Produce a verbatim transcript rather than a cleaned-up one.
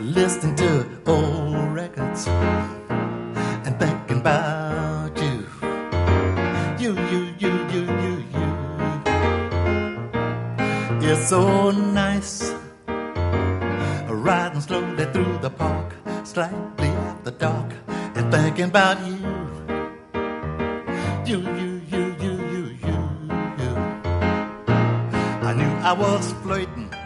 listening to old records and thinking about you. You, you, you, you, you, you. It's so nice riding slowly through the park, slightly after dark, and thinking about you. You, you, you, you, you, you, you. I knew I was flirting